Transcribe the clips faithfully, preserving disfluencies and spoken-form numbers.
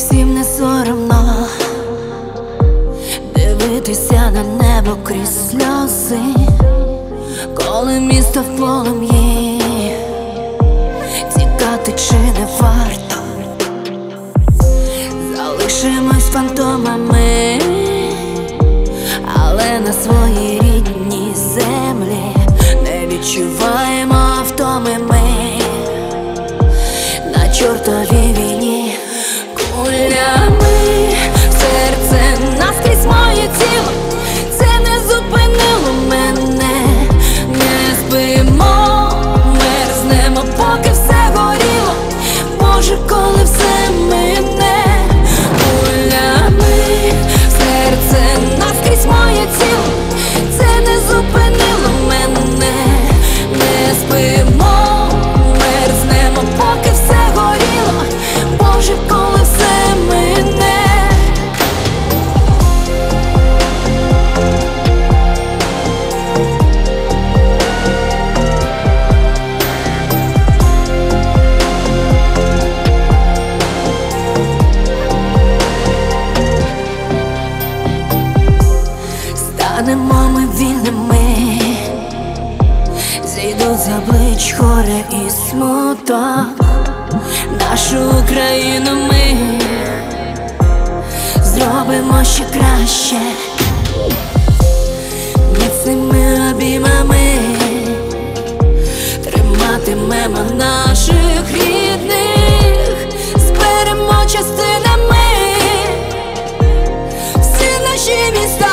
Всім не соромно дивитися на небо крізь сльози, коли місто в полум'ї. Тікати чи не варто? Залишимось фантомами, але на своїй рідній землі не відчуваємо втоми ми. На чортовій війні кулями в серце наскрізь моє тіло. Це не зупинило мене. Не спимо, мерзнемо, поки все горіло. Боже, коли все мине. Кулями в серце наскрізь моє тіло. Це не зупинило мене. Не спимо, мерзнемо, поки все горіло. Боже, коли все мине. Станемо ми вільними, зійдуть з облич горе і смуток. Нашу Україну ми зробимо ще краще. Міцними обіймами триматимемо наших рідних, зберемо частинами всі наші міста.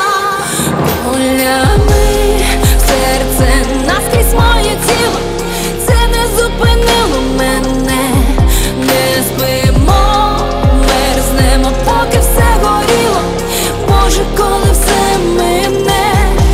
Кулями в серце наскрізь моє тіло. Це не зупинило мене. Не спимо, мерзнемо, поки все горіло. Боже, коли все мине.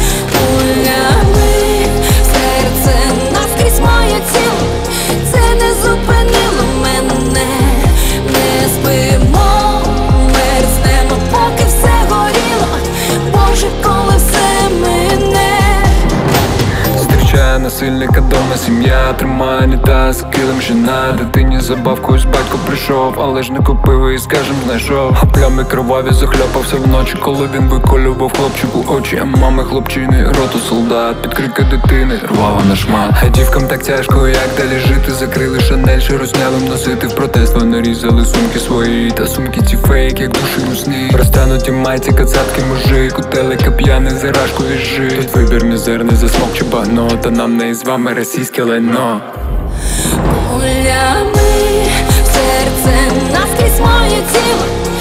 Кулями в серце наскрізь моє тіло. Це не зупинило мене. Не спимо, мерзнемо, поки все горіло. Боже, коли все мине. Зустрічає насильника дома сім'я, тримає унітаз, килим жена. Дитині забавку з батько прийшов, але ж не купив і, скажем, знайшов. Плями кроваві захльопався вночі, коли він виколював хлопчику очі. А мами хлопчини, роту солдат, під крики дитини рвала на шмат. А дівкам так тяжко, як далі жити. Закрили Шанель, що рознявим носити. В протест вони різали сумки свої, та сумки ці фейк, як душі у сні. Розтянуті майці, кацапки, мужик, у телека п'яний, зарашку віжи. Тут вибір мізерний, засмок чи багно, та нам не із вами російське лайно. Кулями в серце наскрізь моє тіло.